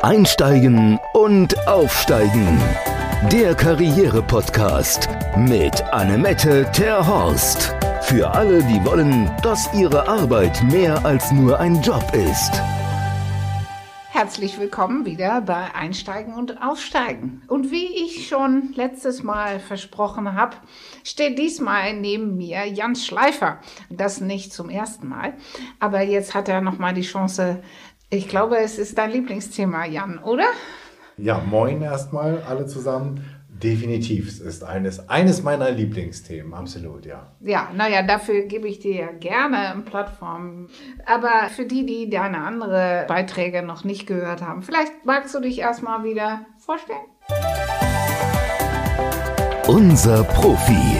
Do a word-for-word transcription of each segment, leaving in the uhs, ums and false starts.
Einsteigen und Aufsteigen. Der Karriere-Podcast mit Annemette Terhorst. Für alle, die wollen, dass ihre Arbeit mehr als nur ein Job ist. Herzlich willkommen wieder bei Einsteigen und Aufsteigen. Und wie ich schon letztes Mal versprochen habe, steht diesmal neben mir Jan Schleifer. Das nicht zum ersten Mal, aber jetzt hat er nochmal die Chance. Ich glaube, es ist dein Lieblingsthema, Jan, oder? Ja, moin erstmal alle zusammen. Definitiv, es ist eines, eines meiner Lieblingsthemen, absolut, ja. Ja, naja, dafür gebe ich dir ja gerne eine Plattform. Aber für die, die deine andere Beiträge noch nicht gehört haben, vielleicht magst du dich erstmal wieder vorstellen? Unser Profi.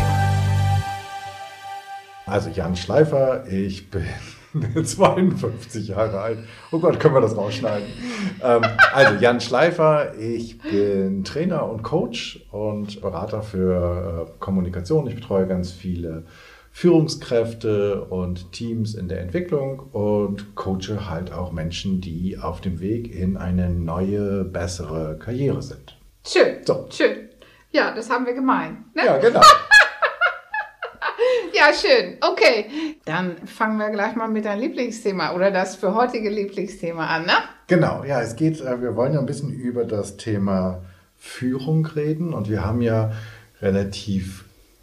Also Jan Schleifer, ich bin zweiundfünfzig Jahre alt. Oh Gott, können wir das rausschneiden? ähm, also Jan Schleifer, ich bin Trainer und Coach und Berater für äh, Kommunikation. Ich betreue ganz viele Führungskräfte und Teams in der Entwicklung und coache halt auch Menschen, die auf dem Weg in eine neue, bessere Karriere sind. Schön, so. schön. Ja, das haben wir gemein. Ne? Ja, genau. Ja, schön. Okay, dann fangen wir gleich mal mit deinem Lieblingsthema oder das für heutige Lieblingsthema an, ne? Genau, ja, es geht, wir wollen ja ein bisschen über das Thema Führung reden und wir haben ja relativ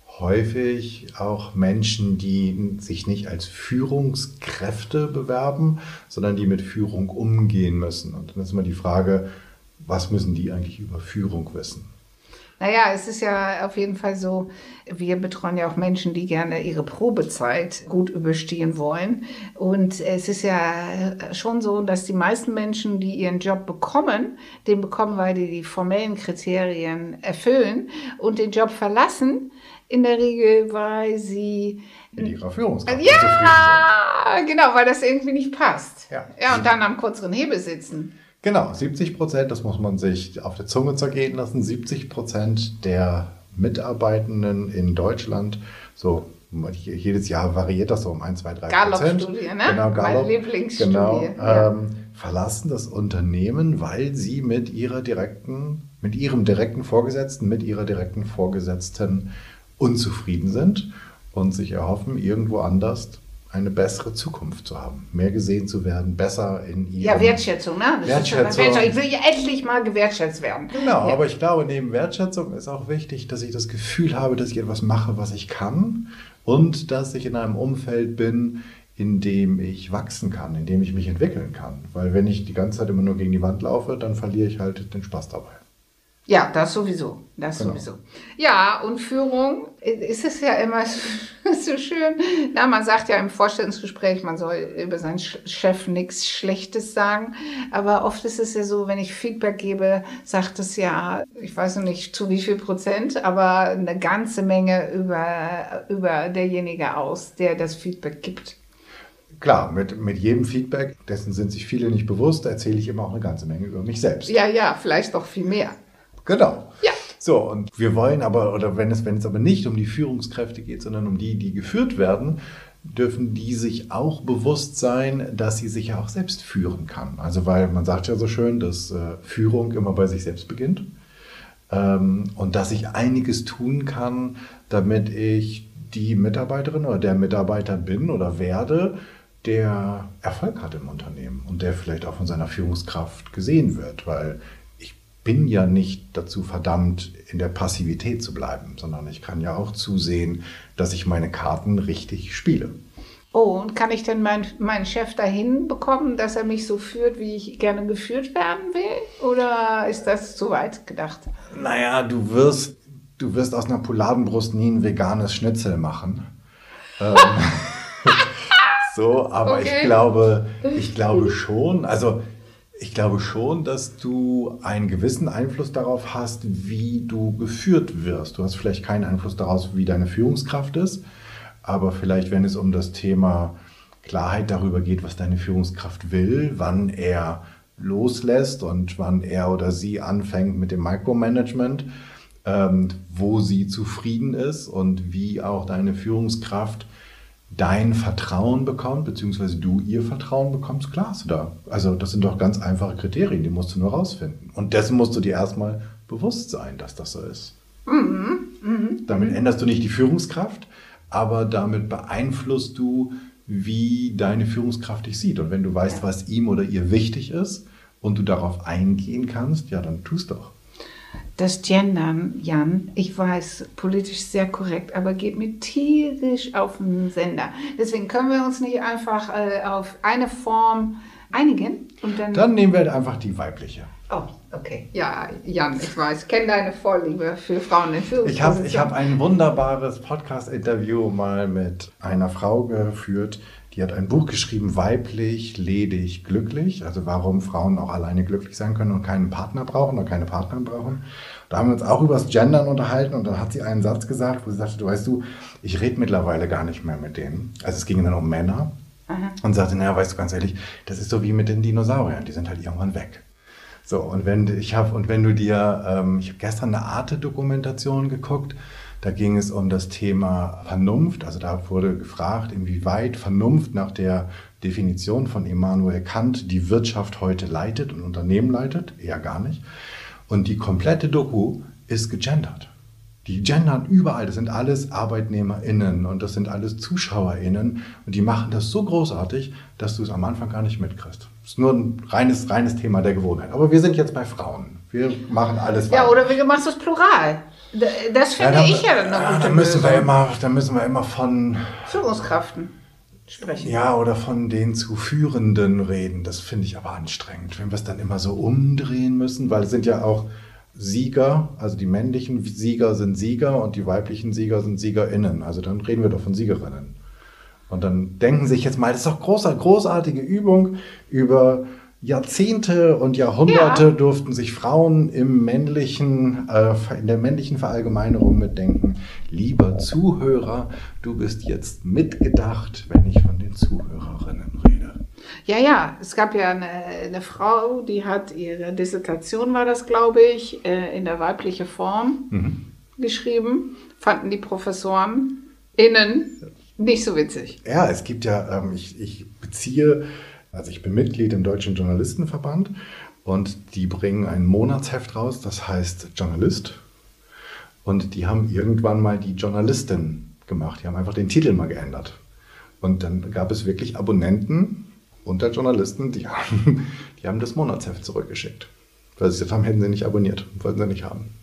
häufig auch Menschen, die sich nicht als Führungskräfte bewerben, sondern die mit Führung umgehen müssen. Und dann ist immer die Frage, was müssen die eigentlich über Führung wissen? Naja, es ist ja auf jeden Fall so, wir betreuen ja auch Menschen, die gerne ihre Probezeit gut überstehen wollen. Und es ist ja schon so, dass die meisten Menschen, die ihren Job bekommen, den bekommen, weil die die formellen Kriterien erfüllen und den Job verlassen, in der Regel, weil sie in ihrer Führungskraft ja, zufrieden sind. Genau, weil das irgendwie nicht passt. Ja, ja und dann am kürzeren Hebel sitzen. Genau, siebzig Prozent, das muss man sich auf der Zunge zergehen lassen, siebzig Prozent der Mitarbeitenden in Deutschland, so jedes Jahr variiert das so um ein, zwei, drei Prozent. Gallup-Studie, ne? Genau, Gallup, meine Lieblingsstudie. Genau, ja. ähm, verlassen das Unternehmen, weil sie mit ihrer direkten, mit ihrem direkten Vorgesetzten, mit ihrer direkten Vorgesetzten unzufrieden sind und sich erhoffen, irgendwo anders eine bessere Zukunft zu haben, mehr gesehen zu werden, besser in ihrem... Ja, Wertschätzung, ne? Das Wertschätzung. Ist ich will ja endlich mal gewertschätzt werden. Genau, ja. aber ich glaube, neben Wertschätzung ist auch wichtig, dass ich das Gefühl habe, dass ich etwas mache, was ich kann und dass ich in einem Umfeld bin, in dem ich wachsen kann, in dem ich mich entwickeln kann. Weil wenn ich die ganze Zeit immer nur gegen die Wand laufe, dann verliere ich halt den Spaß dabei. Ja, das sowieso, das genau. sowieso. Ja, und Führung ist es ja immer so schön. Na, man sagt ja im Vorstellungsgespräch, man soll über seinen Chef nichts Schlechtes sagen. Aber oft ist es ja so, wenn ich Feedback gebe, sagt es ja, ich weiß noch nicht zu wie viel Prozent, aber eine ganze Menge über, über derjenige aus, der das Feedback gibt. Klar, mit, mit jedem Feedback, dessen sind sich viele nicht bewusst, erzähle ich immer auch eine ganze Menge über mich selbst. Ja, ja, vielleicht doch viel mehr. Genau. Ja. So, und wir wollen aber, oder wenn es, wenn es aber nicht um die Führungskräfte geht, sondern um die, die geführt werden, dürfen die sich auch bewusst sein, dass sie sich ja auch selbst führen kann. Also weil man sagt ja so schön, dass äh, Führung immer bei sich selbst beginnt ähm, und dass ich einiges tun kann, damit ich die Mitarbeiterin oder der Mitarbeiter bin oder werde, der Erfolg hat im Unternehmen und der vielleicht auch von seiner Führungskraft gesehen wird, weil bin ja nicht dazu verdammt, in der Passivität zu bleiben, sondern ich kann ja auch zusehen, dass ich meine Karten richtig spiele. Oh, und kann ich denn mein, meinen Chef dahin bekommen, dass er mich so führt, wie ich gerne geführt werden will? Oder ist das zu weit gedacht? Naja, du wirst, du wirst aus einer Poulardenbrust nie ein veganes Schnitzel machen. ähm, so, aber okay. ich glaube, ich glaube schon, also Ich glaube schon, dass du einen gewissen Einfluss darauf hast, wie du geführt wirst. Du hast vielleicht keinen Einfluss darauf, wie deine Führungskraft ist, aber vielleicht, wenn es um das Thema Klarheit darüber geht, was deine Führungskraft will, wann er loslässt und wann er oder sie anfängt mit dem Micromanagement, ähm, wo sie zufrieden ist und wie auch deine Führungskraft dein Vertrauen bekommt, beziehungsweise du ihr Vertrauen bekommst, klar hast du da. Also das sind doch ganz einfache Kriterien, die musst du nur rausfinden. Und dessen musst du dir erstmal bewusst sein, dass das so ist. Mhm. Mhm. Damit änderst du nicht die Führungskraft, aber damit beeinflusst du, wie deine Führungskraft dich sieht. Und wenn du weißt, ja. was ihm oder ihr wichtig ist und du darauf eingehen kannst, ja, dann tust doch. Das Gendern, Jan, ich weiß, politisch sehr korrekt, aber geht mir tierisch auf den Sender. Deswegen können wir uns nicht einfach äh, auf eine Form einigen? Und dann, dann nehmen wir einfach die weibliche. Oh, okay. Ja, Jan, ich weiß, ich kenne deine Vorliebe für Frauen in Führungspositionen. Ich habe ich hab ein wunderbares Podcast-Interview mal mit einer Frau geführt, die hat ein Buch geschrieben, Weiblich, ledig, glücklich. Also warum Frauen auch alleine glücklich sein können und keinen Partner brauchen oder keine Partnerin brauchen. Da haben wir uns auch über das Gendern unterhalten und dann hat sie einen Satz gesagt, wo sie sagte, du weißt du, ich rede mittlerweile gar nicht mehr mit denen. Also es ging dann um Männer. Aha. Und sagte, naja, weißt du, ganz ehrlich, das ist so wie mit den Dinosauriern, die sind halt irgendwann weg. So, und wenn ich habe und wenn du dir, ähm, ich habe gestern eine Arte-Dokumentation geguckt, da ging es um das Thema Vernunft. Also da wurde gefragt, inwieweit Vernunft nach der Definition von Immanuel Kant die Wirtschaft heute leitet und Unternehmen leitet. Eher gar nicht. Und die komplette Doku ist gegendert. Die gendern überall. Das sind alles ArbeitnehmerInnen und das sind alles ZuschauerInnen. Und die machen das so großartig, dass du es am Anfang gar nicht mitkriegst. Das ist nur ein reines, reines Thema der Gewohnheit. Aber wir sind jetzt bei Frauen. Wir machen alles weiter. Ja, oder wie machst du es plural? Das finde ja, dann, ich ja dann eine gute da müssen wir immer, Da müssen wir immer von Führungskräften sprechen. Ja, oder von den zu Führenden reden. Das finde ich aber anstrengend, wenn wir es dann immer so umdrehen müssen, weil es sind ja auch Sieger, also die männlichen Sieger sind Sieger und die weiblichen Sieger sind SiegerInnen. Also dann reden wir doch von Siegerinnen. Und dann denken sich jetzt mal, das ist doch große, großartige Übung. Über Jahrzehnte und Jahrhunderte ja. durften sich Frauen im männlichen, äh, in der männlichen Verallgemeinerung mitdenken. Lieber Zuhörer, du bist jetzt mitgedacht, wenn ich von den Zuhörerinnen rede. Ja, ja, es gab ja eine, eine Frau, die hat ihre Dissertation, war das, glaube ich, äh, in der weiblichen Form mhm. geschrieben. Fanden die Professoren innen nicht so witzig. Ja, es gibt ja, ähm, ich, ich beziehe... Also ich bin Mitglied im Deutschen Journalistenverband und die bringen ein Monatsheft raus, das heißt Journalist. Und die haben irgendwann mal die Journalistin gemacht. Die haben einfach den Titel mal geändert. Und dann gab es wirklich Abonnenten unter Journalisten, die haben, die haben das Monatsheft zurückgeschickt. Weil sie gesagt haben, hätten sie nicht abonniert, wollten sie nicht haben.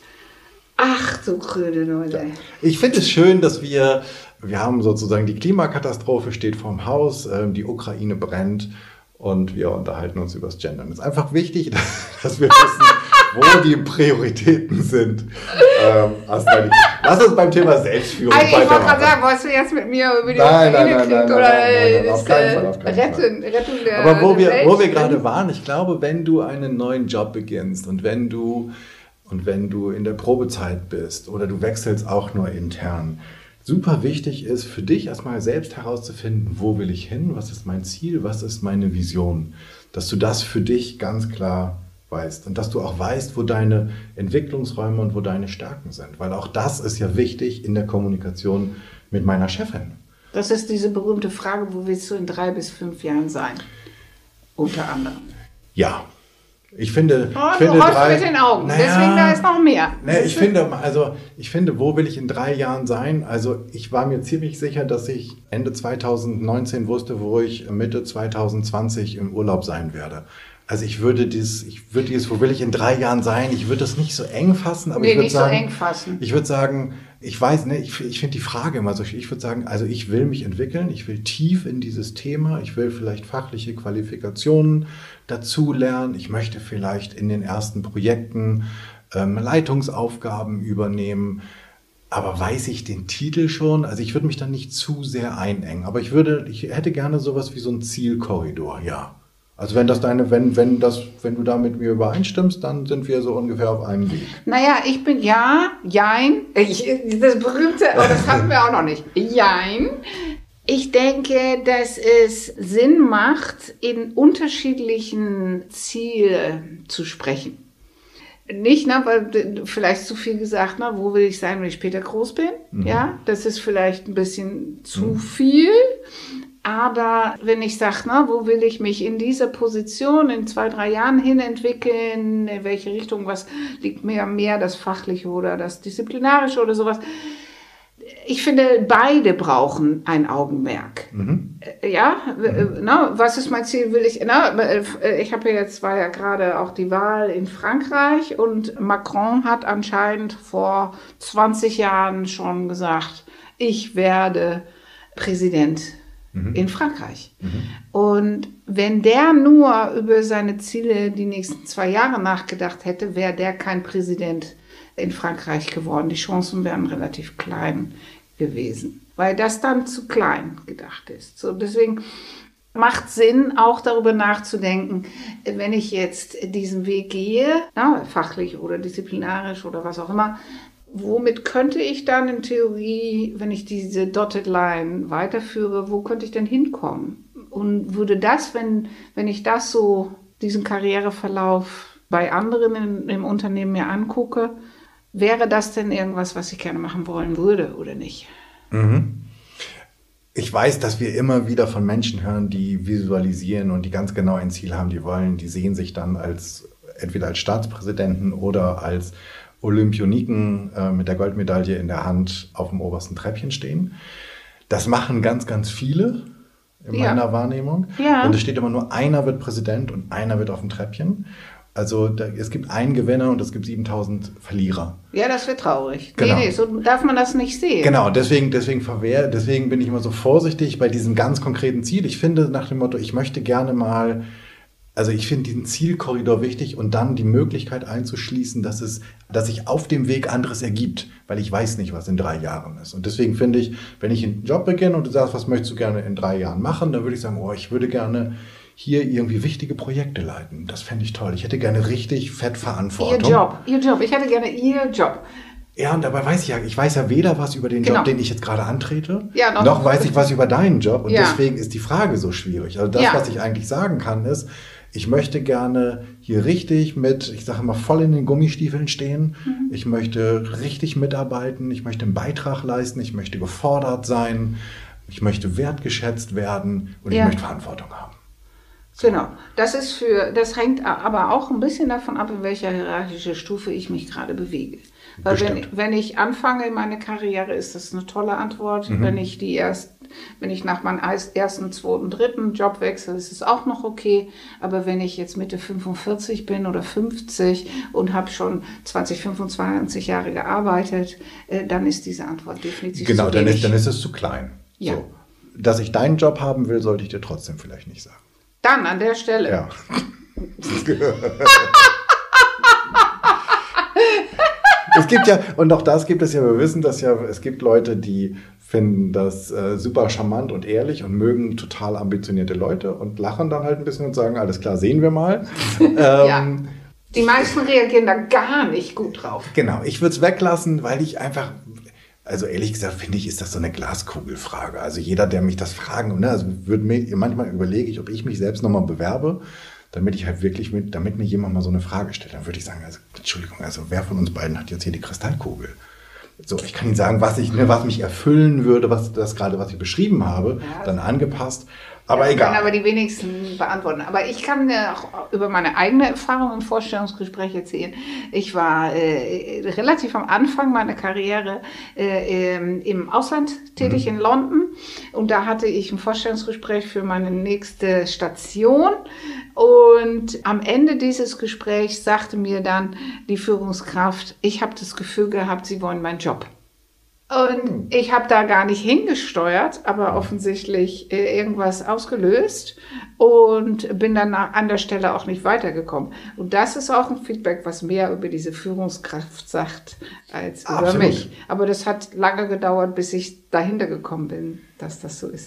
Ach du grüne Leute. Ja. Ich finde es schön, dass wir, wir haben sozusagen die Klimakatastrophe steht vorm Haus, die Ukraine brennt und wir unterhalten uns über das Gendern. Es ist einfach wichtig, dass wir wissen, wo die Prioritäten sind. Ähm, lass uns beim Thema Selbstführung also weitermachen. Ich wollte gerade sagen, wolltest du jetzt mit mir über die nein, Ukraine nein, nein, kriegt nein, oder nein, nein, nein, auf keinen Fall, auf keinen retten, Fall. retten der Aber wo wir, Welt. wo wir gerade waren, ich glaube, wenn du einen neuen Job beginnst und wenn du Und wenn du in der Probezeit bist oder du wechselst auch nur intern, super wichtig ist für dich erstmal selbst herauszufinden, wo will ich hin, was ist mein Ziel, was ist meine Vision. Dass du das für dich ganz klar weißt und dass du auch weißt, wo deine Entwicklungsräume und wo deine Stärken sind. Weil auch das ist ja wichtig in der Kommunikation mit meiner Chefin. Das ist diese berühmte Frage, wo willst du in drei bis fünf Jahren sein? Unter anderem. Ja. Ich finde, oh, ich finde du drei, mit den Augen, naja, deswegen da ist noch mehr. Naja, ich finde, also ich finde, wo will ich in drei Jahren sein? Also ich war mir ziemlich sicher, dass ich Ende zweitausendneunzehn wusste, wo ich Mitte zweitausendzwanzig im Urlaub sein werde. Also ich würde dieses, ich würde dieses, wo will ich in drei Jahren sein? Ich würde das nicht so eng fassen, aber nee, ich würde nicht sagen, so eng fassen. Ich würde sagen, ich weiß, ne, ich, ich finde die Frage immer so, ich würde sagen, also ich will mich entwickeln, ich will tief in dieses Thema, ich will vielleicht fachliche Qualifikationen dazu lernen, ich möchte vielleicht in den ersten Projekten ähm, Leitungsaufgaben übernehmen, aber weiß ich den Titel schon? Also ich würde mich dann nicht zu sehr einengen, aber ich würde, ich hätte gerne sowas wie so ein Zielkorridor, ja. Also wenn das deine, wenn, wenn das, wenn du da mit mir übereinstimmst, dann sind wir so ungefähr auf einem Weg. Naja, ich bin ja, jein, ich, das berühmte, oh, das hatten wir auch noch nicht, jein. Ich denke, dass es Sinn macht, in unterschiedlichen Zielen zu sprechen. Nicht, ne, weil vielleicht zu viel gesagt, ne, wo will ich sein, wenn ich später groß bin? Mhm. Ja, das ist vielleicht ein bisschen zu mhm. viel. Aber wenn ich sage, ne, wo will ich mich in dieser Position in zwei, drei Jahren hin entwickeln, in welche Richtung, was liegt mir mehr, das Fachliche oder das Disziplinarische oder sowas. Ich finde, beide brauchen ein Augenmerk. Mhm. Ja, mhm. Na, was ist mein Ziel? Will ich? Na, ich habe ja jetzt war ja gerade auch die Wahl in Frankreich und Macron hat anscheinend vor zwanzig Jahren schon gesagt, ich werde Präsident mhm. in Frankreich. Mhm. Und wenn der nur über seine Ziele die nächsten zwei Jahre nachgedacht hätte, wäre der kein Präsident in Frankreich geworden. Die Chancen wären relativ klein gewesen, weil das dann zu klein gedacht ist. So, deswegen macht Sinn, auch darüber nachzudenken, wenn ich jetzt diesen Weg gehe, na, fachlich oder disziplinarisch oder was auch immer, womit könnte ich dann in Theorie, wenn ich diese Dotted Line weiterführe, wo könnte ich denn hinkommen? Und würde das, wenn, wenn ich das so, diesen Karriereverlauf bei anderen in, im Unternehmen mir angucke, wäre das denn irgendwas, was ich gerne machen wollen würde oder nicht? Mhm. Ich weiß, dass wir immer wieder von Menschen hören, die visualisieren und die ganz genau ein Ziel haben. Die wollen, die sehen sich dann als entweder als Staatspräsidenten oder als Olympioniken äh, mit der Goldmedaille in der Hand auf dem obersten Treppchen stehen. Das machen ganz, ganz viele in ja. meiner Wahrnehmung. Ja. Und es steht immer nur, einer wird Präsident und einer wird auf dem Treppchen. Also da, es gibt einen Gewinner und es gibt siebentausend Verlierer. Ja, das wird traurig. Genau. Nee, nee, so darf man das nicht sehen. Genau, deswegen, deswegen, verwehr, deswegen bin ich immer so vorsichtig bei diesem ganz konkreten Ziel. Ich finde nach dem Motto, ich möchte gerne mal, also ich finde diesen Zielkorridor wichtig und dann die Möglichkeit einzuschließen, dass es, dass sich auf dem Weg anderes ergibt, weil ich weiß nicht, was in drei Jahren ist. Und deswegen finde ich, wenn ich einen Job beginne und du sagst, was möchtest du gerne in drei Jahren machen, dann würde ich sagen, oh, ich würde gerne hier irgendwie wichtige Projekte leiten. Das fände ich toll. Ich hätte gerne richtig fett Verantwortung. Ihr Job, Ihr Job. Ich hätte gerne Ihr Job. Ja, und dabei weiß ich ja, ich weiß ja weder was über den genau. Job, den ich jetzt gerade antrete, ja, noch, noch weiß ich was über deinen Job. Und ja. deswegen ist die Frage so schwierig. Also das, ja. was ich eigentlich sagen kann, ist, ich möchte gerne hier richtig mit, ich sage mal, voll in den Gummistiefeln stehen. Mhm. Ich möchte richtig mitarbeiten. Ich möchte einen Beitrag leisten. Ich möchte gefordert sein. Ich möchte wertgeschätzt werden. Und ja. ich möchte Verantwortung haben. So. Genau, das ist für, das hängt aber auch ein bisschen davon ab, in welcher hierarchische Stufe ich mich gerade bewege. Weil wenn, wenn ich anfange in meine Karriere, ist das eine tolle Antwort. Mhm. Wenn ich die erst, wenn ich nach meinem ersten, zweiten, dritten Job wechsle, ist es auch noch okay. Aber wenn ich jetzt Mitte fünfundvierzig bin oder fünfzig und habe schon zwanzig, fünfundzwanzig Jahre gearbeitet, äh, dann ist diese Antwort definitiv genau, zu dann wenig. Ist, dann ist es zu klein. Ja. So. Dass ich deinen Job haben will, sollte ich dir trotzdem vielleicht nicht sagen. Dann an der Stelle. Ja. Es gibt ja, und auch das gibt es ja, wir wissen das ja, es gibt Leute, die finden das äh, super charmant und ehrlich und mögen total ambitionierte Leute und lachen dann halt ein bisschen und sagen, alles klar, sehen wir mal. ähm, ja. Die meisten reagieren da gar nicht gut drauf. Genau, ich würde es weglassen, weil ich einfach... Also ehrlich gesagt, finde ich, ist das so eine Glaskugelfrage. Also jeder, der mich das fragen, ne, also wird mir, manchmal überlege ich, ob ich mich selbst nochmal bewerbe, damit ich halt wirklich mit, damit mir jemand mal so eine Frage stellt. Dann würde ich sagen, also Entschuldigung, also wer von uns beiden hat jetzt hier die Kristallkugel? So, ich kann Ihnen sagen, was ich, ne, was mich erfüllen würde, was das gerade, was ich beschrieben habe, ja, dann angepasst. Aber das egal. Kann aber die wenigsten beantworten. Aber ich kann äh, auch über meine eigene Erfahrung im Vorstellungsgespräch erzählen. Ich war äh, relativ am Anfang meiner Karriere äh, ähm, im Ausland tätig, mhm. in London. Und da hatte ich ein Vorstellungsgespräch für meine nächste Station. Und am Ende dieses Gesprächs sagte mir dann die Führungskraft, ich habe das Gefühl gehabt, Sie wollen meinen Job. Und ich habe da gar nicht hingesteuert, aber offensichtlich äh, irgendwas ausgelöst und bin dann an der Stelle auch nicht weitergekommen. Und das ist auch ein Feedback, was mehr über diese Führungskraft sagt als über Absolut. mich. Aber das hat lange gedauert, bis ich dahinter gekommen bin, dass das so ist.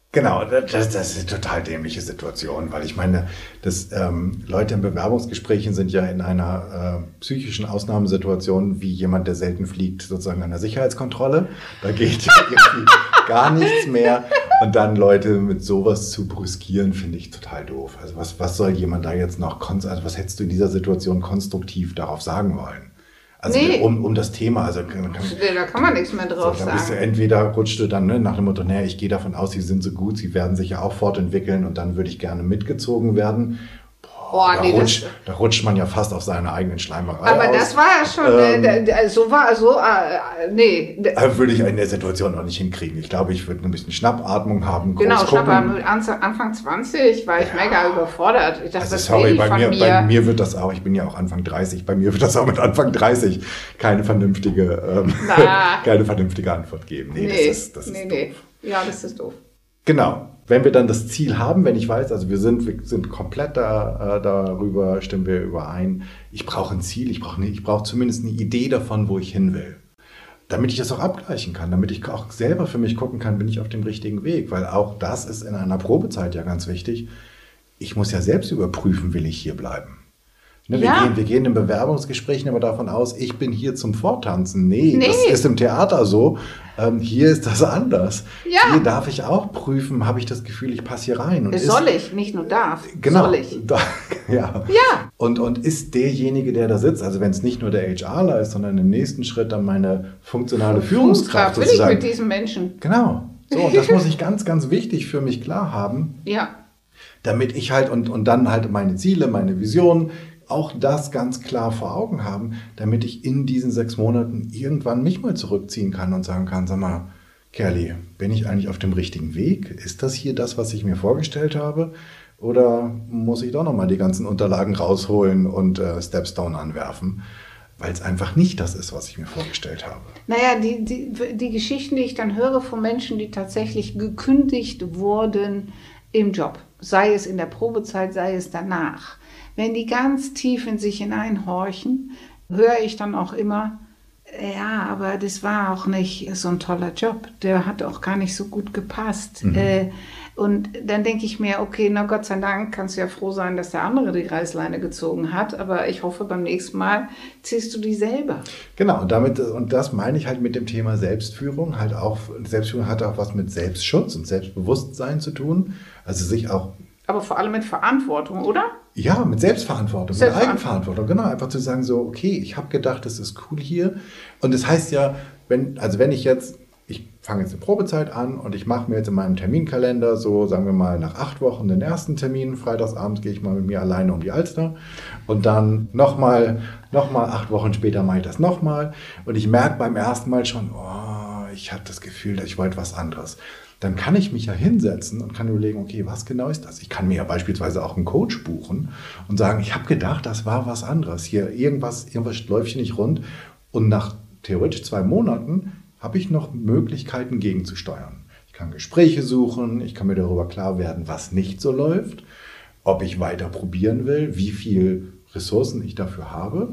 Genau, das, das ist eine total dämliche Situation, weil ich meine, dass ähm, Leute in Bewerbungsgesprächen sind ja in einer äh, psychischen Ausnahmesituation wie jemand, der selten fliegt, sozusagen an der Sicherheitskontrolle. Da geht ja irgendwie gar nichts mehr. Und dann Leute mit sowas zu brüskieren, finde ich total doof. Also was, was soll jemand da jetzt noch, also was hättest du in dieser Situation konstruktiv darauf sagen wollen? Also nee. um, um das Thema, also kann, kann, da kann man nichts mehr drauf so, dann sagen. Bist du, entweder rutscht du dann ne, nach dem Motto, naja, ich gehe davon aus, sie sind so gut, sie werden sich ja auch fortentwickeln und dann würde ich gerne mitgezogen werden. Boah, da, nee, rutscht, da rutscht man ja fast auf seine eigenen Schleimerei Aber aus. Das war ja schon, ähm, äh, so war, so, äh, nee. Würde ich in der Situation noch nicht hinkriegen. Ich glaube, ich würde ein bisschen Schnappatmung haben. Genau, Schnappatmung. Anfang zwanzig war ich ja. mega überfordert. Ich dachte, also das sorry, bei mir, mir. bei mir wird das auch, ich bin ja auch Anfang dreißig, bei mir wird das auch mit Anfang dreißig keine vernünftige, ähm, keine vernünftige Antwort geben. Nee, nee das ist, das ist nee, doof. Nee. Ja, das ist doof. Genau. Wenn wir dann das Ziel haben, wenn ich weiß, also wir sind, wir sind komplett da, äh, darüber, stimmen wir überein, ich brauche ein Ziel, ich brauche ich brauche zumindest eine Idee davon, wo ich hin will. Damit ich das auch abgleichen kann, damit ich auch selber für mich gucken kann, bin ich auf dem richtigen Weg. Weil auch das ist in einer Probezeit ja ganz wichtig. Ich muss ja selbst überprüfen, will ich hier bleiben. Ne, wir, ja. gehen, wir gehen in Bewerbungsgesprächen immer davon aus, ich bin hier zum Vortanzen. Nee, nee. Das ist im Theater so. Ähm, hier ist das anders. Ja. Hier darf ich auch prüfen, habe ich das Gefühl, ich passe hier rein. Und soll ist, ich, nicht nur darf. Genau. Soll ich. Da, ja. ja. Und, und ist derjenige, der da sitzt, also wenn es nicht nur der H Rler ist, sondern im nächsten Schritt dann meine funktionale Führungskraft will sozusagen. Ich mit diesen Menschen. Genau. So, und das muss ich ganz, ganz wichtig für mich klar haben. Ja. Damit ich halt, und, und dann halt meine Ziele, meine Visionen, auch das ganz klar vor Augen haben, damit ich in diesen sechs Monaten irgendwann mich mal zurückziehen kann und sagen kann, sag mal, Kerli, bin ich eigentlich auf dem richtigen Weg? Ist das hier das, was ich mir vorgestellt habe? Oder muss ich doch nochmal die ganzen Unterlagen rausholen und äh, Stepstone anwerfen? Weil es einfach nicht das ist, was ich mir vorgestellt habe. Naja, die, die, die Geschichten, die ich dann höre von Menschen, die tatsächlich gekündigt wurden im Job, sei es in der Probezeit, sei es danach, wenn die ganz tief in sich hineinhorchen, höre ich dann auch immer, ja, aber das war auch nicht so ein toller Job. Der hat auch gar nicht so gut gepasst. Mhm. Äh, und dann denke ich mir, okay, na Gott sei Dank kannst du ja froh sein, dass der andere die Reißleine gezogen hat. Aber ich hoffe, beim nächsten Mal ziehst du die selber. Genau, und damit, und das meine ich halt mit dem Thema Selbstführung. Halt auch, Selbstführung hat auch was mit Selbstschutz und Selbstbewusstsein zu tun. Also sich auch. Aber vor allem mit Verantwortung, oder? Ja, mit Selbstverantwortung, Selbstverantwortung, mit Eigenverantwortung, genau. Einfach zu sagen so, okay, ich habe gedacht, das ist cool hier. Und das heißt ja, wenn, also wenn ich jetzt, ich fange jetzt eine Probezeit an und ich mache mir jetzt in meinem Terminkalender so, sagen wir mal, nach acht Wochen den ersten Termin. Freitagsabends gehe ich mal mit mir alleine um die Alster. Und dann nochmal, nochmal acht Wochen später mache ich das nochmal. Und ich merke beim ersten Mal schon, oh, ich habe das Gefühl, ich wollte was anderes. Dann kann ich mich ja hinsetzen und kann überlegen, okay, was genau ist das? Ich kann mir ja beispielsweise auch einen Coach buchen und sagen, ich habe gedacht, das war was anderes. Hier irgendwas, irgendwas läuft hier nicht rund. Und nach theoretisch zwei Monaten habe ich noch Möglichkeiten gegenzusteuern. Ich kann Gespräche suchen, ich kann mir darüber klar werden, was nicht so läuft, ob ich weiter probieren will, wie viel Ressourcen ich dafür habe.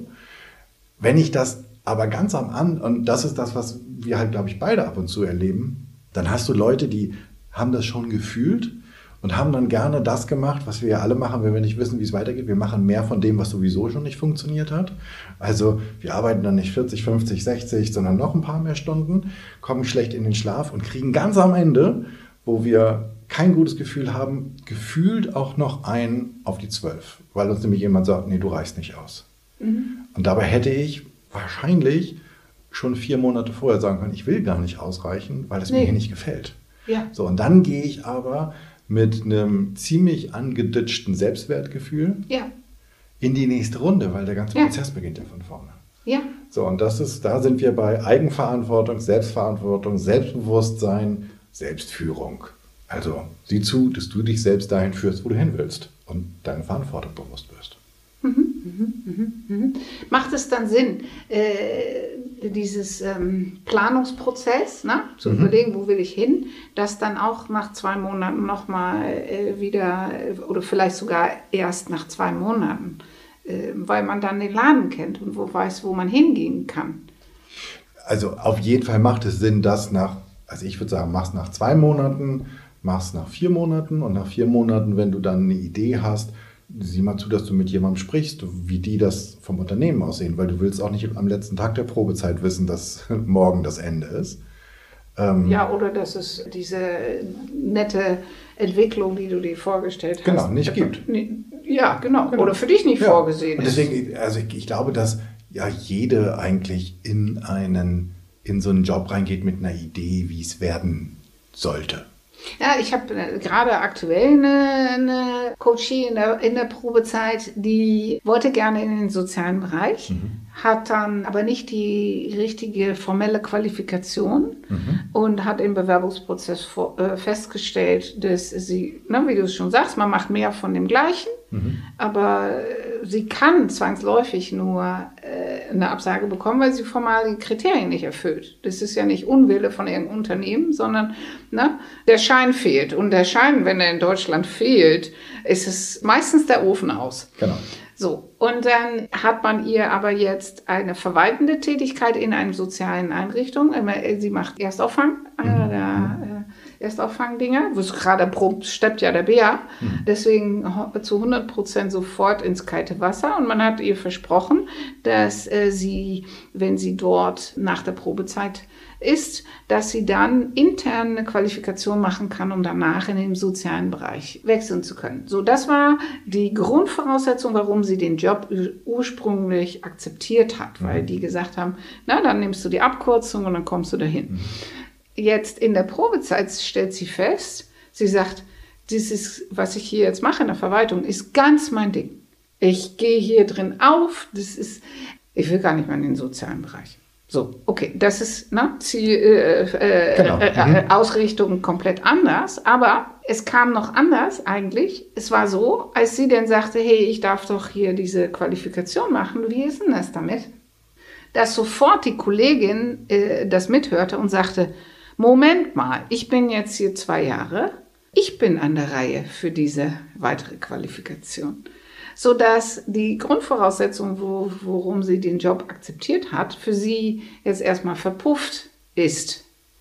Wenn ich das aber ganz am Anfang, und das ist das, was wir halt, glaube ich, beide ab und zu erleben, dann hast du Leute, die haben das schon gefühlt und haben dann gerne das gemacht, was wir ja alle machen, wenn wir nicht wissen, wie es weitergeht. Wir machen mehr von dem, was sowieso schon nicht funktioniert hat. Also wir arbeiten dann nicht vierzig, fünfzig, sechzig, sondern noch ein paar mehr Stunden, kommen schlecht in den Schlaf und kriegen ganz am Ende, wo wir kein gutes Gefühl haben, gefühlt auch noch einen auf die zwölf. Weil uns nämlich jemand sagt, nee, du reichst nicht aus. Mhm. Und dabei hätte ich wahrscheinlich schon vier Monate vorher sagen können, ich will gar nicht ausreichen, weil es nee. mir hier nicht gefällt. Ja. So, und dann gehe ich aber mit einem ziemlich angeditschten Selbstwertgefühl ja. in die nächste Runde, weil der ganze ja. Prozess beginnt ja von vorne. Ja. So, und das ist, da sind wir bei Eigenverantwortung, Selbstverantwortung, Selbstbewusstsein, Selbstführung. Also sieh zu, dass du dich selbst dahin führst, wo du hin willst und deine Verantwortung bewusst wirst. Mhm, mhm, mhm, mhm. Macht es dann Sinn, äh, dieses ähm, Planungsprozess, ne, zu mhm. überlegen, wo will ich hin, das dann auch nach zwei Monaten nochmal äh, wieder äh, oder vielleicht sogar erst nach zwei Monaten, äh, weil man dann den Laden kennt und wo weiß, wo man hingehen kann? Also auf jeden Fall macht es Sinn, das nach, also ich würde sagen, mach es nach zwei Monaten, mach's nach vier Monaten und nach vier Monaten, wenn du dann eine Idee hast, sieh mal zu, dass du mit jemandem sprichst, wie die das vom Unternehmen aussehen, weil du willst auch nicht am letzten Tag der Probezeit wissen, dass morgen das Ende ist. Ähm, ja, oder dass es diese nette Entwicklung, die du dir vorgestellt hast. Genau, nicht gibt. Ja, genau. genau. Oder für dich nicht ja. vorgesehen und deswegen, ist. Also ich, ich glaube, dass ja jede eigentlich in einen, in so einen Job reingeht mit einer Idee, wie es werden sollte. Ja, ich habe äh, gerade aktuell eine, eine Coachie in der, in der Probezeit, die wollte gerne in den sozialen Bereich, mhm. hat dann aber nicht die richtige formelle Qualifikation mhm. und hat im Bewerbungsprozess vor, äh, festgestellt, dass sie, ne, wie du es schon sagst, man macht mehr von dem Gleichen, mhm. aber äh, sie kann zwangsläufig nur äh, eine Absage bekommen, weil sie formal die Kriterien nicht erfüllt. Das ist ja nicht Unwille von irgendeinem Unternehmen, sondern ne, der Schein fehlt. Und der Schein, wenn er in Deutschland fehlt, ist es meistens der Ofen aus. Genau. So, und dann hat man ihr aber jetzt eine verwaltende Tätigkeit in einer sozialen Einrichtung. Sie macht Erstauffang, einer der äh, Erstauffangdinger, wo es gerade probt, steppt ja der Bär. Mhm. Deswegen zu hundert Prozent sofort ins kalte Wasser. Und man hat ihr versprochen, dass äh, sie, wenn sie dort nach der Probezeit ist, dass sie dann intern eine Qualifikation machen kann, um danach in den sozialen Bereich wechseln zu können. So, das war die Grundvoraussetzung, warum sie den Job ursprünglich akzeptiert hat, weil die gesagt haben, na, dann nimmst du die Abkürzung und dann kommst du dahin. Mhm. Jetzt in der Probezeit stellt sie fest, sie sagt, dieses, was ich hier jetzt mache in der Verwaltung, ist ganz mein Ding. Ich gehe hier drin auf, das ist, ich will gar nicht mehr in den sozialen Bereich. So, okay, das ist ne, Ziel, äh, äh, genau. äh, äh, Ausrichtung komplett anders, aber es kam noch anders eigentlich. Es war so, als sie dann sagte, hey, ich darf doch hier diese Qualifikation machen, wie ist denn das damit? Dass sofort die Kollegin äh, das mithörte und sagte, Moment mal, ich bin jetzt hier zwei Jahre, ich bin an der Reihe für diese weitere Qualifikation. Sodass die Grundvoraussetzung, wo, worum sie den Job akzeptiert hat, für sie jetzt erstmal verpufft ist.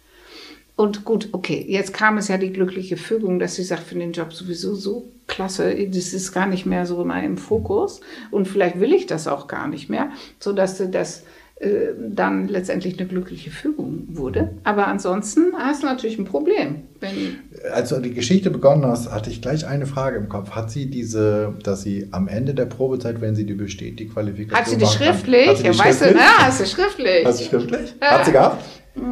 Und gut, okay, jetzt kam es ja die glückliche Fügung, dass sie sagt, für den Job sowieso so klasse, das ist gar nicht mehr so immer im Fokus und vielleicht will ich das auch gar nicht mehr, sodass sie das äh, dann letztendlich eine glückliche Fügung wurde. Aber ansonsten hast du natürlich ein Problem. Wenn Als du die Geschichte begonnen hast, hatte ich gleich eine Frage im Kopf. Hat sie diese, dass sie am Ende der Probezeit, wenn sie die besteht, die Qualifikation Hat sie die schriftlich? Hat sie die ja, schriftlich? Weißt du, na, hast du schriftlich. Hast du schriftlich? Ja. Hat sie gehabt?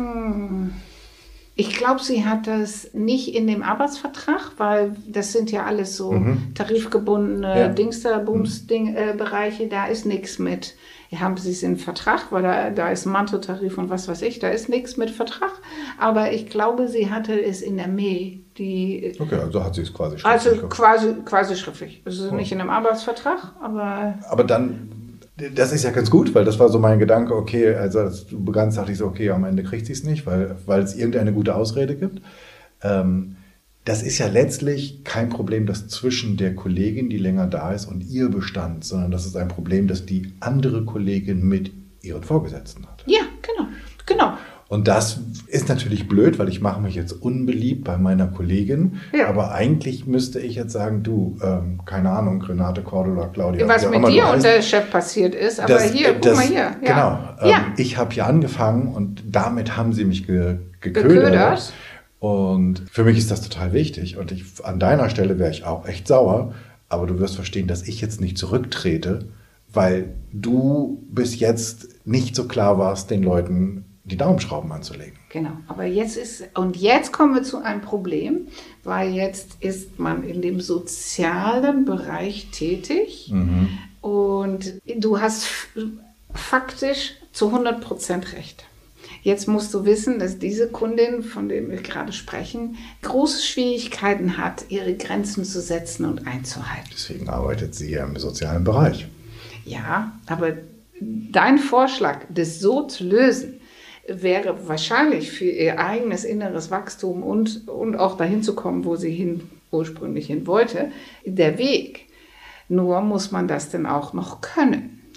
Ich glaube, sie hat das nicht in dem Arbeitsvertrag, weil das sind ja alles so mhm. tarifgebundene ja. Dingster-Bums-Ding-Bereiche, äh, da ist nichts mit. Ja, haben sie es in Vertrag, weil da, da ist ein Manteltarif und was weiß ich, da ist nichts mit Vertrag. Aber ich glaube, sie hatte es in der Mail. Die, okay, also hat sie es quasi schriftlich. Also quasi, quasi schriftlich. Es ist oh. nicht in einem Arbeitsvertrag, aber... Aber dann, das ist ja ganz gut, weil das war so mein Gedanke, okay, also als du begannst, dachte ich so, okay, am Ende kriegt sie es nicht, weil, weil es irgendeine gute Ausrede gibt. Ähm, Das ist ja letztlich kein Problem, das zwischen der Kollegin, die länger da ist, und ihr bestand, sondern das ist ein Problem, das die andere Kollegin mit ihren Vorgesetzten hat. Ja, genau, genau. Und das ist natürlich blöd, weil ich mache mich jetzt unbeliebt bei meiner Kollegin. Ja. Aber eigentlich müsste ich jetzt sagen, du, ähm, keine Ahnung, Renate, Cordula, Claudia. Was mit dir und der Chef passiert ist, aber das, hier, guck das, mal hier. Ja. Genau, ähm, ja. Ich habe hier angefangen und damit haben sie mich ge- geködert. geködert. Und für mich ist das total wichtig. Und ich, an deiner Stelle wäre ich auch echt sauer. Aber du wirst verstehen, dass ich jetzt nicht zurücktrete, weil du bis jetzt nicht so klar warst, den Leuten die Daumenschrauben anzulegen. Genau. Aber jetzt ist, und jetzt kommen wir zu einem Problem, weil jetzt ist man in dem sozialen Bereich tätig. Mhm. Und du hast faktisch zu hundert Prozent recht. Jetzt musst du wissen, dass diese Kundin, von der wir gerade sprechen, große Schwierigkeiten hat, ihre Grenzen zu setzen und einzuhalten. Deswegen arbeitet sie ja im sozialen Bereich. Ja, aber dein Vorschlag, das so zu lösen, wäre wahrscheinlich für ihr eigenes inneres Wachstum und, und auch dahin zu kommen, wo sie hin, ursprünglich hin wollte, der Weg. Nur muss man das dann auch noch können.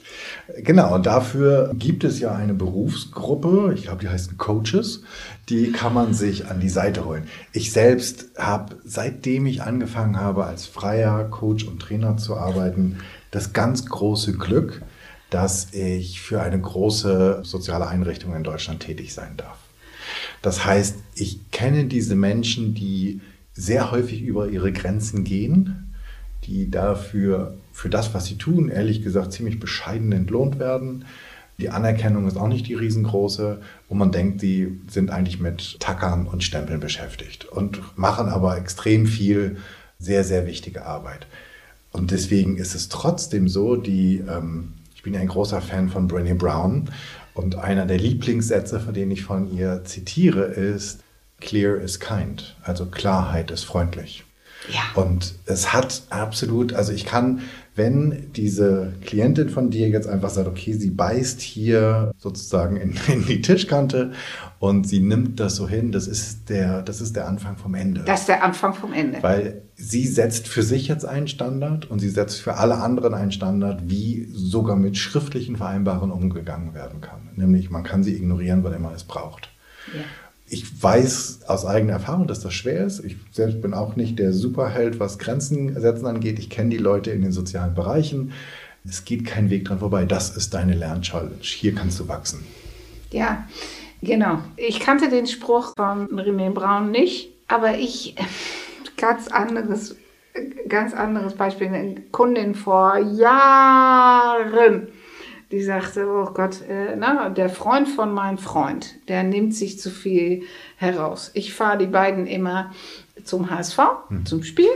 Genau, und dafür gibt es ja eine Berufsgruppe, ich glaube, die heißen Coaches, die kann man sich an die Seite holen. Ich selbst habe, seitdem ich angefangen habe, als freier Coach und Trainer zu arbeiten, das ganz große Glück, dass ich für eine große soziale Einrichtung in Deutschland tätig sein darf. Das heißt, ich kenne diese Menschen, die sehr häufig über ihre Grenzen gehen, die dafür, für das, was sie tun, ehrlich gesagt, ziemlich bescheiden entlohnt werden. Die Anerkennung ist auch nicht die riesengroße und man denkt, die sind eigentlich mit Tackern und Stempeln beschäftigt und machen aber extrem viel sehr, sehr wichtige Arbeit. Und deswegen ist es trotzdem so, die, ähm, ich bin ja ein großer Fan von Brené Brown und einer der Lieblingssätze, von denen ich von ihr zitiere, ist Clear is kind, also Klarheit ist freundlich. Ja. Und es hat absolut, also ich kann, wenn diese Klientin von dir jetzt einfach sagt, okay, sie beißt hier sozusagen in, in die Tischkante und sie nimmt das so hin, das ist der, das ist der Anfang vom Ende. Das ist der Anfang vom Ende. Weil sie setzt für sich jetzt einen Standard und sie setzt für alle anderen einen Standard, wie sogar mit schriftlichen Vereinbarungen umgegangen werden kann. Nämlich, man kann sie ignorieren, wann immer es braucht. Ja. Ich weiß aus eigener Erfahrung, dass das schwer ist. Ich selbst bin auch nicht der Superheld, was Grenzen setzen angeht. Ich kenne die Leute in den sozialen Bereichen. Es geht kein Weg dran vorbei. Das ist deine Lernchallenge. Hier kannst du wachsen. Ja, genau. Ich kannte den Spruch von Brené Brown nicht, aber ich, ganz anderes, ganz anderes Beispiel. Eine Kundin vor Jahren, die sagte, oh Gott, äh, na, der Freund von meinem Freund, der nimmt sich zu viel heraus. Ich fahre die beiden immer zum H S V, hm. zum Spiel.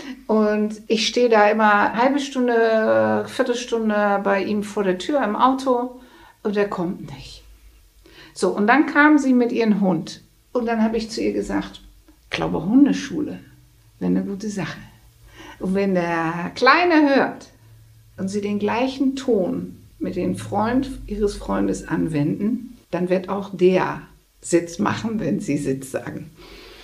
Und ich stehe da immer eine halbe Stunde, Viertelstunde bei ihm vor der Tür im Auto und er kommt nicht. So, und dann kam sie mit ihrem Hund. Und dann habe ich zu ihr gesagt, ich glaube, Hundeschule wäre eine gute Sache. Und wenn der Kleine hört und sie den gleichen Ton mit dem Freund ihres Freundes anwenden, dann wird auch der Sitz machen, wenn sie Sitz sagen.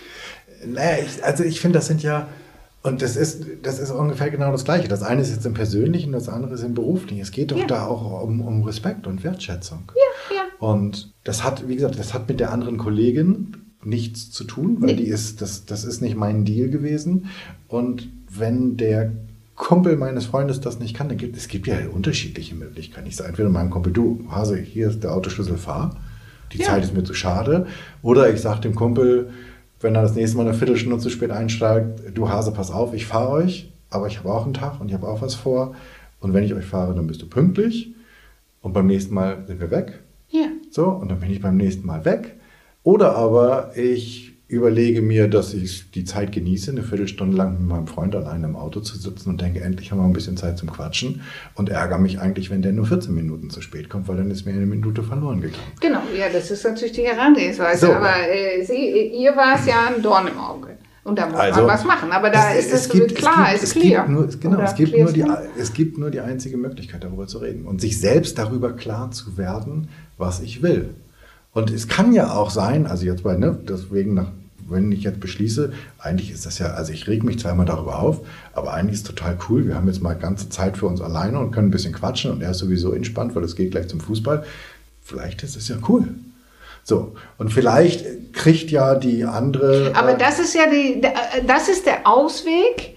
Naja, ich, also ich finde, das sind ja, und das ist, das ist ungefähr genau das Gleiche. Das eine ist jetzt im Persönlichen, das andere ist im Beruflichen. Es geht doch ja. da auch um, um Respekt und Wertschätzung. Ja, ja. Und das hat, wie gesagt, das hat mit der anderen Kollegin nichts zu tun, weil nee. die ist, das, das ist nicht mein Deal gewesen. Und wenn der Kumpel meines Freundes das nicht kann, dann gibt es gibt ja unterschiedliche Möglichkeiten. Ich sage entweder meinem Kumpel, du Hase, hier ist der Autoschlüssel, fahr. Die ja. Zeit ist mir zu schade. Oder ich sage dem Kumpel, wenn er das nächste Mal eine Viertelstunde zu spät einsteigt, du Hase, pass auf, ich fahre euch, aber ich habe auch einen Tag und ich habe auch was vor. Und wenn ich euch fahre, dann bist du pünktlich. Und beim nächsten Mal sind wir weg. Ja. So, und dann bin ich beim nächsten Mal weg. Oder aber ich überlege mir, dass ich die Zeit genieße, eine Viertelstunde lang mit meinem Freund allein im Auto zu sitzen und denke, endlich haben wir ein bisschen Zeit zum Quatschen und ärgere mich eigentlich, wenn der nur vierzehn Minuten zu spät kommt, weil dann ist mir eine Minute verloren gegangen. Genau, ja, das ist natürlich die Herangehensweise, so. aber äh, Sie, ihr war es ja ein Dorn im Auge. Und da muss also, man was machen, aber da es, ist es, es gibt, klar, es gibt, ist es clear. Gibt nur, genau, es gibt, clear nur die, clear? es gibt nur die einzige Möglichkeit, darüber zu reden und sich selbst darüber klar zu werden, was ich will. Und es kann ja auch sein, also jetzt bei, ne, deswegen nach wenn ich jetzt beschließe, eigentlich ist das ja, also ich reg mich zweimal darüber auf, aber eigentlich ist es total cool. Wir haben jetzt mal ganze Zeit für uns alleine und können ein bisschen quatschen und er ist sowieso entspannt, weil es geht gleich zum Fußball. Vielleicht ist es ja cool. So, und vielleicht kriegt ja die andere... Aber äh, das ist ja die, das ist der Ausweg,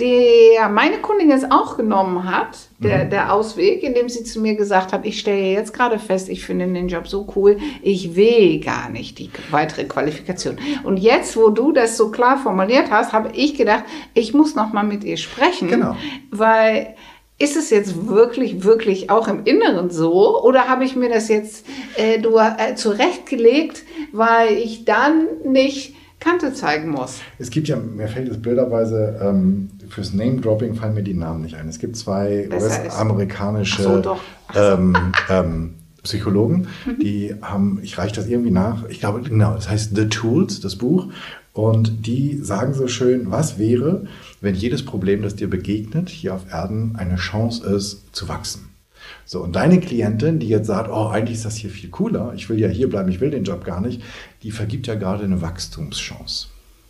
der meine Kundin jetzt auch genommen hat, der, mhm. der Ausweg, indem sie zu mir gesagt hat, ich stelle jetzt gerade fest, ich finde den Job so cool, ich will gar nicht die weitere Qualifikation. Und jetzt, wo du das so klar formuliert hast, habe ich gedacht, ich muss noch mal mit ihr sprechen, genau. weil... Ist es jetzt wirklich, wirklich auch im Inneren so? Oder habe ich mir das jetzt äh, du, äh, zurechtgelegt, weil ich dann nicht Kante zeigen muss? Es gibt ja, mir fällt es blöderweise, ähm, fürs Name-Dropping fallen mir die Namen nicht ein. Es gibt zwei U S-amerikanische so, doch. So. ähm, ähm, Psychologen, die haben, ich reiche das irgendwie nach, ich glaube, genau, das heißt The Tools, das Buch. Und die sagen so schön, was wäre, wenn jedes Problem, das dir begegnet, hier auf Erden eine Chance ist, zu wachsen. So, und deine Klientin, die jetzt sagt, oh, eigentlich ist das hier viel cooler, ich will ja hier bleiben, ich will den Job gar nicht, die vergibt ja gerade eine Wachstumschance.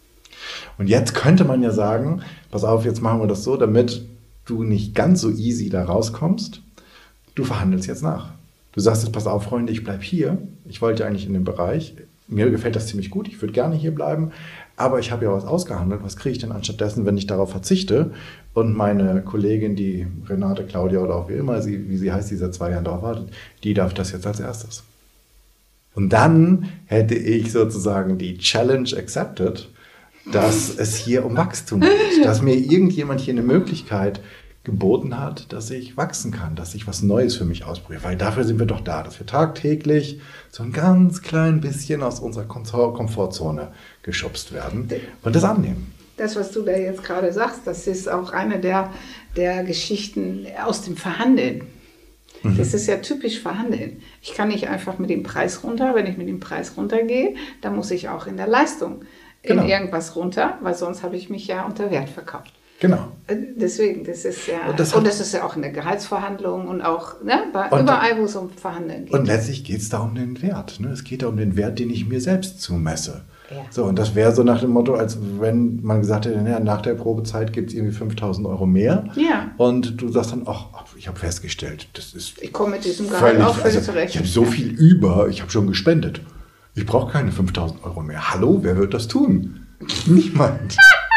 Und jetzt könnte man ja sagen, pass auf, jetzt machen wir das so, damit du nicht ganz so easy da rauskommst, du verhandelst jetzt nach. Du sagst jetzt, pass auf, Freunde, ich bleibe hier. Ich wollte eigentlich in dem Bereich. Mir gefällt das ziemlich gut. Ich würde gerne hier bleiben. Aber ich habe ja was ausgehandelt. Was kriege ich denn anstattdessen, wenn ich darauf verzichte? Und meine Kollegin, die Renate, Claudia oder auch wie immer, sie, wie sie heißt, die seit zwei Jahren darauf wartet, die darf das jetzt als erstes. Und dann hätte ich sozusagen die Challenge accepted, dass es hier um Wachstum geht. Dass mir irgendjemand hier eine Möglichkeit geboten hat, dass ich wachsen kann, dass ich was Neues für mich ausprobiere. Weil dafür sind wir doch da, dass wir tagtäglich so ein ganz klein bisschen aus unserer Komfortzone geschubst werden und das annehmen. Das, was du da jetzt gerade sagst, das ist auch eine der, der Geschichten aus dem Verhandeln. Mhm. Das ist ja typisch Verhandeln. Ich kann nicht einfach mit dem Preis runter. Wenn ich mit dem Preis runtergehe, dann muss ich auch in der Leistung genau. in irgendwas runter, weil sonst habe ich mich ja unter Wert verkauft. Genau. Deswegen, das ist ja, und das, und das ist ja auch in der Gehaltsverhandlung und auch ne, bei, und, überall, wo es um Verhandeln geht. Und letztlich geht es da um den Wert. Ne? Es geht da um den Wert, den ich mir selbst zumesse. Ja. So, und das wäre so nach dem Motto, als wenn man gesagt hätte, ja, nach der Probezeit gibt es irgendwie fünftausend Euro mehr. Ja. Und du sagst dann, ach, ich habe festgestellt, das ist ich komme mit diesem Gehalt auch völlig also, zurecht. Ich habe so viel über, ich habe schon gespendet. Ich brauche keine fünftausend Euro mehr. Hallo, wer wird das tun? Niemand.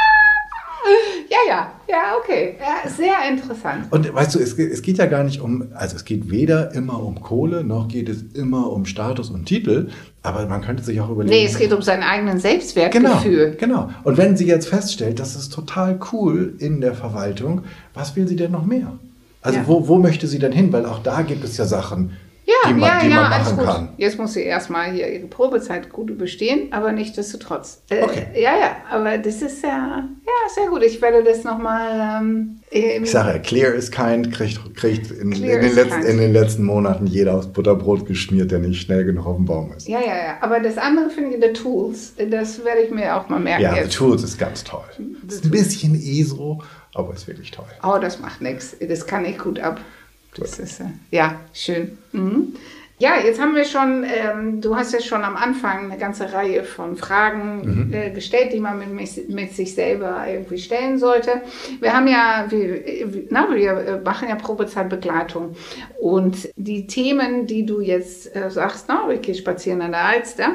Ja, ja, ja, okay. Ja, sehr interessant. Und weißt du, es, es geht ja gar nicht um, also es geht weder immer um Kohle, noch geht es immer um Status und Titel, aber man könnte sich auch überlegen. Nee, es geht um seinen eigenen Selbstwertgefühl. Genau, genau. Und wenn sie jetzt feststellt, das ist total cool in der Verwaltung, was will sie denn noch mehr? Also ja. wo, wo möchte sie denn hin? Weil auch da gibt es ja Sachen, ja, die man, ja, die ja, man machen gut. kann. Jetzt muss sie erstmal hier ihre Probezeit gut überstehen, aber nichtsdestotrotz. Äh, okay. Ja, ja, aber das ist ja, ja sehr gut. Ich werde das nochmal... Ähm, ich sage ja, clear is kind, kriegt, kriegt in, in, den letzten, in den letzten Monaten jeder aus Butterbrot geschmiert, der nicht schnell genug auf dem Baum ist. Ja, ja, ja. Aber das andere finde ich, die Tools, das werde ich mir auch mal merken. Ja, jetzt. die Tools ist ganz toll. Das ist ein bisschen E S O, aber ist wirklich toll. Oh, das macht nichts. Das kann ich gut ab. Das ist, ja, schön. Mhm. Ja, jetzt haben wir schon, ähm, du hast ja schon am Anfang eine ganze Reihe von Fragen mhm. äh, gestellt, die man mit, mit sich selber irgendwie stellen sollte. Wir haben ja, wir, na, wir machen ja Probezeitbegleitung und die Themen, die du jetzt äh, sagst, na, ich gehe spazieren an der Alster,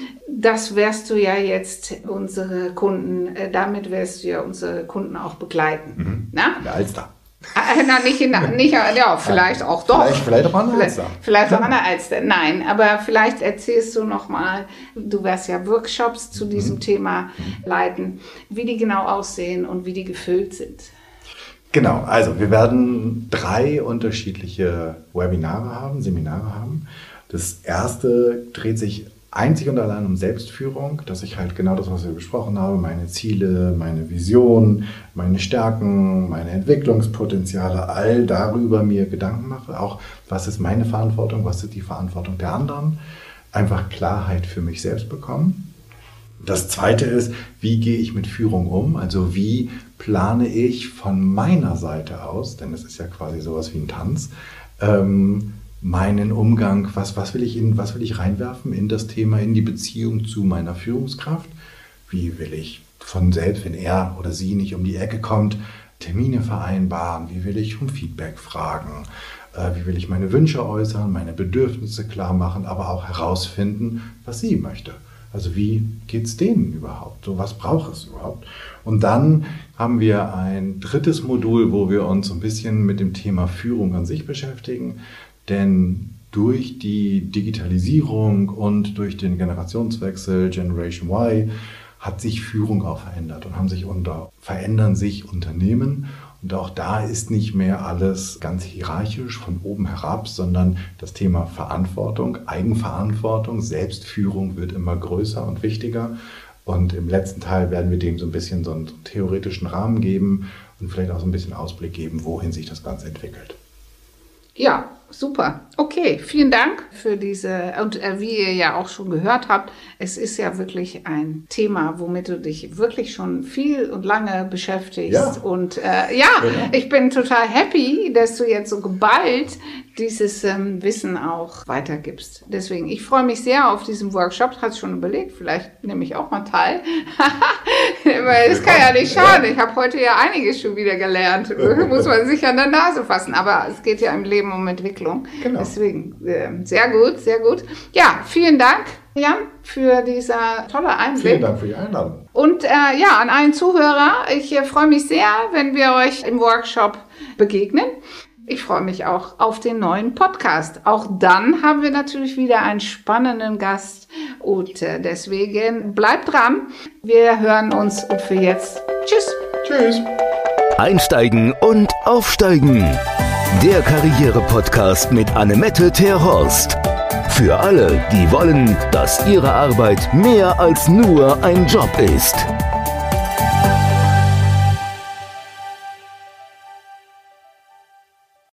das wirst du ja jetzt unsere Kunden, äh, damit wirst du ja unsere Kunden auch begleiten. Mhm. Na? Der Alster. Na, nicht, in, nicht, ja, vielleicht auch doch. Vielleicht, vielleicht auch an der Alster. Vielleicht auch an der Alster. Nein, aber vielleicht erzählst du noch mal, du wirst ja Workshops zu diesem mhm. Thema leiten, wie die genau aussehen und wie die gefüllt sind. Genau, also wir werden drei unterschiedliche Webinare haben, Seminare haben. Das erste dreht sich einzig und allein um Selbstführung, dass ich halt genau das, was wir besprochen haben, meine Ziele, meine Vision, meine Stärken, meine Entwicklungspotenziale, all darüber mir Gedanken mache. Auch, was ist meine Verantwortung, was ist die Verantwortung der anderen. Einfach Klarheit für mich selbst bekommen. Das zweite ist, wie gehe ich mit Führung um? Also wie plane ich von meiner Seite aus, denn es ist ja quasi sowas wie ein Tanz, ähm, meinen Umgang, was, was, will ich in, was will ich reinwerfen in das Thema, in die Beziehung zu meiner Führungskraft? Wie will ich von selbst, wenn er oder sie nicht um die Ecke kommt, Termine vereinbaren? Wie will ich um Feedback fragen? Äh, wie will ich meine Wünsche äußern, meine Bedürfnisse klar machen, aber auch herausfinden, was sie möchte? Also wie geht es denen überhaupt? So, was braucht es überhaupt? Und dann haben wir ein drittes Modul, wo wir uns so ein bisschen mit dem Thema Führung an sich beschäftigen. Denn durch die Digitalisierung und durch den Generationswechsel, Generation Y, hat sich Führung auch verändert und haben sich unter, verändern sich Unternehmen. Und auch da ist nicht mehr alles ganz hierarchisch von oben herab, sondern das Thema Verantwortung, Eigenverantwortung, Selbstführung wird immer größer und wichtiger. Und im letzten Teil werden wir dem so ein bisschen so einen theoretischen Rahmen geben und vielleicht auch so ein bisschen Ausblick geben, wohin sich das Ganze entwickelt. Ja, super. Okay, vielen Dank für diese, und äh, wie ihr ja auch schon gehört habt, es ist ja wirklich ein Thema, womit du dich wirklich schon viel und lange beschäftigst. Ja. Und äh, ja, genau. Ich bin total happy, dass du jetzt so geballt dieses ähm, Wissen auch weitergibst. Deswegen, ich freue mich sehr auf diesen Workshop. Hast du schon überlegt, vielleicht nehme ich auch mal teil. Weil es kann ja nicht schaden. Ich habe heute ja einiges schon wieder gelernt. Muss man sich an der Nase fassen. Aber es geht ja im Leben um Entwicklung. Genau. Deswegen, äh, sehr gut, sehr gut. Ja, vielen Dank, Jan, für dieser tolle Einblick. Vielen Dank für die Einladung. Und äh, ja, an allen Zuhörer, ich äh, freue mich sehr, wenn wir euch im Workshop begegnen. Ich freue mich auch auf den neuen Podcast. Auch dann haben wir natürlich wieder einen spannenden Gast. Und äh, deswegen bleibt dran. Wir hören uns und für jetzt. Tschüss. Tschüss. Einsteigen und aufsteigen. Der Karriere-Podcast mit Annemette Terhorst. Für alle, die wollen, dass ihre Arbeit mehr als nur ein Job ist.